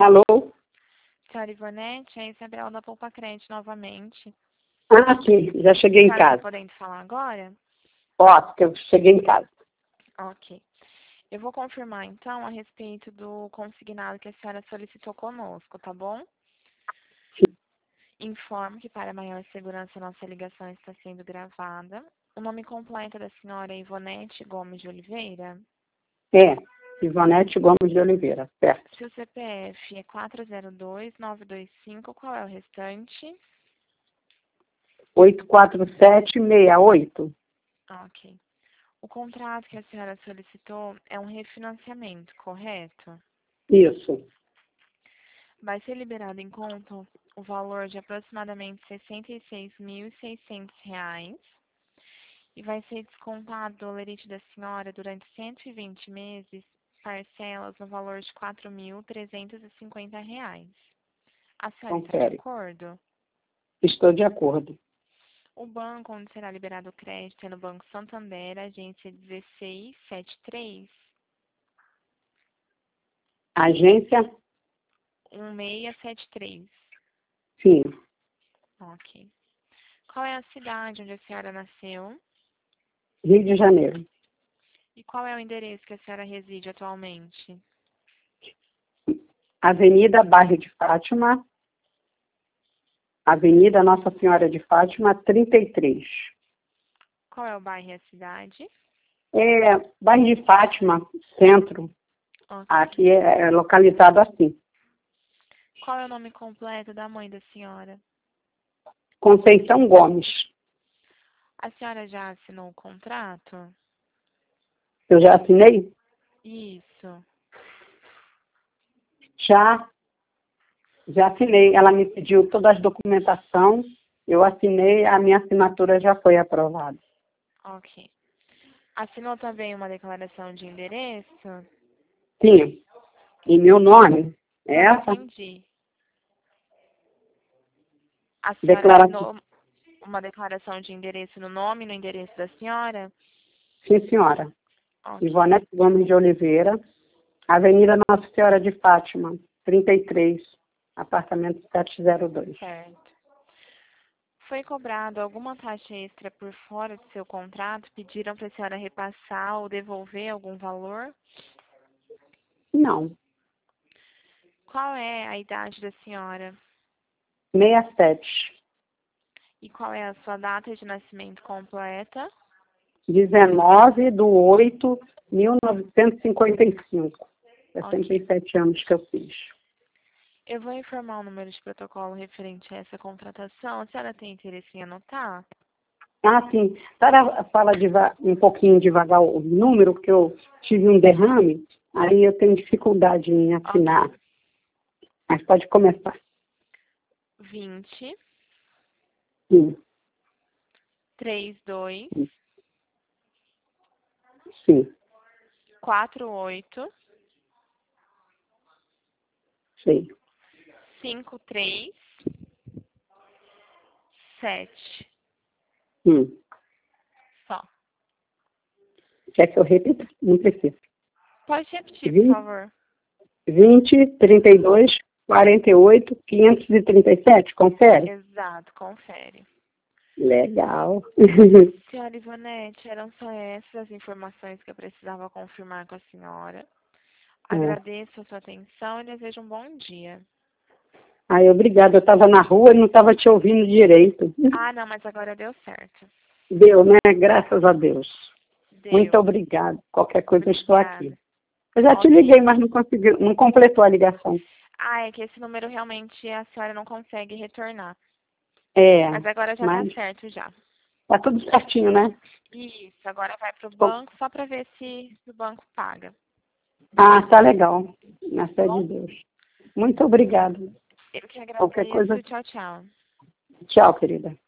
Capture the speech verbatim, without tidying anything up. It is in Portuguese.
Alô? Senhora Ivonete, é Isabel da Poupa Crente novamente. Ah, sim, já cheguei em Está casa. podendo falar agora? Posso, que eu cheguei em casa. Ok. Eu vou confirmar, então, a respeito do consignado que a senhora solicitou conosco, tá bom? Sim. Informo que, para maior segurança, nossa ligação está sendo gravada. O nome completo da senhora é Ivonete Gomes de Oliveira? É, Ivonete Gomes de Oliveira, certo. Seu C P F é quatro zero dois, nove dois cinco, qual é o restante? oito quatro sete seis oito. Ok. O contrato que a senhora solicitou é um refinanciamento, correto? Isso. Vai ser liberado em conta o valor de aproximadamente sessenta e seis mil e seiscentos reais e vai ser descontado do holerite da senhora durante cento e vinte meses, parcelas no valor de quatro mil trezentos e cinquenta reais. A senhora está de Confere. acordo? Estou de acordo. O banco onde será liberado o crédito é no Banco Santander, agência dezesseis setenta e três, Agência? um seis sete três. Sim. Ok. Qual é a cidade onde a senhora nasceu? Rio de Janeiro. E qual é o endereço que a senhora reside atualmente? Avenida Bairro de Fátima. Avenida Nossa Senhora de Fátima, trinta e três. Qual é o bairro e a cidade? É, Bairro de Fátima, centro. Ok. Aqui é, é localizado assim. Qual é o nome completo da mãe da senhora? Conceição Gomes. A senhora já assinou o contrato? Eu já assinei? Isso. Já, já assinei. Ela me pediu toda a documentação. Eu assinei, a minha assinatura já foi aprovada. Ok. Assinou também uma declaração de endereço? Sim. Em meu nome? É Não essa? entendi. A senhora Declaração. assinou uma declaração de endereço no nome e no endereço da senhora? Sim, senhora. Ok. Ivonete Gomes de Oliveira, Avenida Nossa Senhora de Fátima, trinta e três, apartamento sete zero dois. Certo. Foi cobrado alguma taxa extra por fora do seu contrato? Pediram para a senhora repassar ou devolver algum valor? Não, Qual é a idade da senhora? sessenta e sete. E qual é a sua data de nascimento completa? dezenove de oito de mil novecentos e cinquenta e cinco. sessenta Ok. e sete anos que eu fiz. Eu vou informar o número de protocolo referente a essa contratação. A senhora tem interesse em anotar? Ah, sim. Para fala deva- um pouquinho devagar o número, porque eu tive um derrame, aí eu tenho dificuldade em assinar. Ok. Mas pode começar. vinte, Sim, trinta e dois, sim, quarenta e oito, sei. cinquenta e três, sete. Hum. Só. Quer que eu repita? Não precisa. Pode repetir, por vinte, favor. vinte, trinta e dois, quarenta e oito, quinhentos e trinta e sete. Confere? Exato, confere. Legal. Senhora Ivonete, eram só essas as informações que eu precisava confirmar com a senhora. Ah. Agradeço a sua atenção e desejo um bom dia. Ai, obrigada. Eu estava na rua e não estava te ouvindo direito. Ah, não, mas agora deu certo. Deu, né? Graças a Deus. Muito Deu. obrigada. Qualquer coisa eu estou aqui. Obrigada. Eu já te liguei, Ok. mas não conseguiu, não completou a ligação. Ah, é que esse número realmente a senhora não consegue retornar. É, Mas agora já tá mas certo já. tá tudo certinho, né? Isso, agora vai pro Bom, banco só para ver se o banco paga. ah, tá legal. Na Tá fé de bom? Deus. Muito obrigada. Eu que Qualquer coisa, agradeço. Tchau, tchau. tchau, querida.